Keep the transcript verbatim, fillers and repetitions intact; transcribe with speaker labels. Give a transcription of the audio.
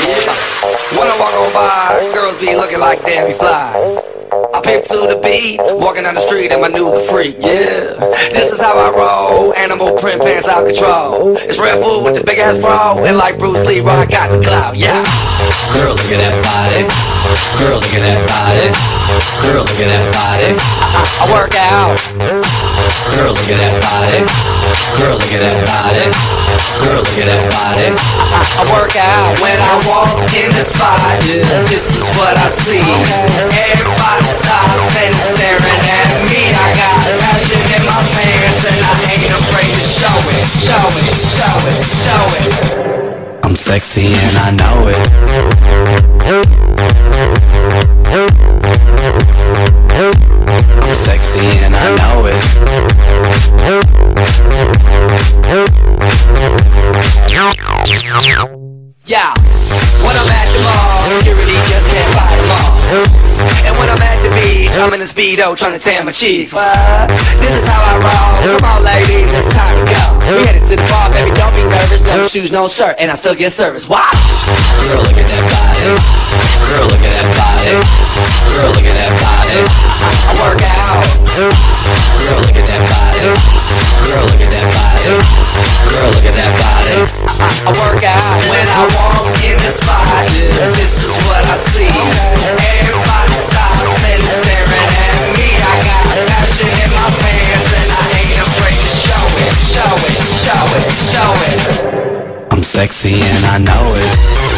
Speaker 1: When I walk on by, girls be looking like they be fly. I pimp to the beat, walking down the street and my new the freak, yeah. This is how I roll, animal print pants out control. It's Red Bull with the big ass bra, and like Bruce Lee, I got the clout, yeah. Girl, look at that body. Girl, look at that body. Girl, look at that body. I, I work out. Girl, look at that body. Girl, look at that body. Girl, look at that body. I, I work out when I walk in the spot. Yeah, this is what I see. Everybody stops and is staring at me. I got passion in my pants and I ain't afraid to show it, show it, show it, show it. I'm sexy and I know it. I'm sexy and I know it. Yeah, when I'm at the mall, security just can't fight them all. And when I'm at the beach, I'm in a Speedo trying to tan my cheeks. What? This is how I roll. Come on ladies, it's time to go. We headed to the bar, baby, don't be nervous. No shoes, no shirt, and I still get service. Watch! Girl, look at that body. Girl, look at that body. Girl, look at that body. I, I work out. Girl, look at that body. Girl, look at that body. Girl, look at that body. I, I work out when I walk in the spot. Yeah, this is what I see. Everybody stops and is staring at me. I got passion in my pants and I ain't afraid to show it, show it, show it, show it. I'm sexy and I know it.